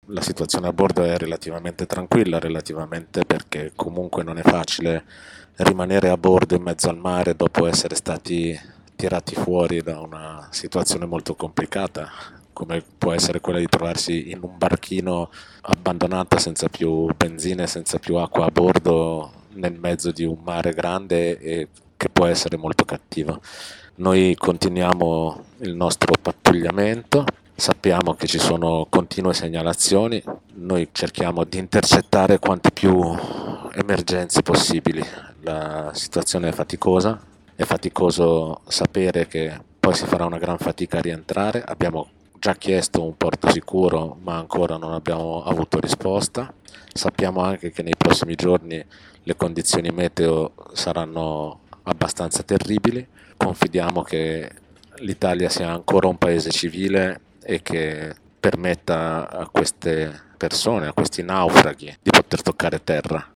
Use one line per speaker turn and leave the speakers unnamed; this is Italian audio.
la situazione a bordo è relativamente tranquilla, relativamente perché comunque non è facile rimanere a bordo in mezzo al mare dopo essere stati tirati fuori da una situazione molto complicata, come può essere quella di trovarsi in un barchino abbandonato senza più benzina e senza più acqua a bordo nel mezzo di un mare grande e che può essere molto cattivo. Noi continuiamo il nostro pattugliamento, sappiamo che ci sono continue segnalazioni, noi cerchiamo di intercettare quante più emergenze possibili. La situazione è faticoso sapere che poi si farà una gran fatica a rientrare. Abbiamo già chiesto un porto sicuro, ma ancora non abbiamo avuto risposta. Sappiamo anche che nei prossimi giorni le condizioni meteo saranno abbastanza terribili. Confidiamo che l'Italia sia ancora un paese civile e che permetta a queste persone, a questi naufraghi, di poter toccare terra.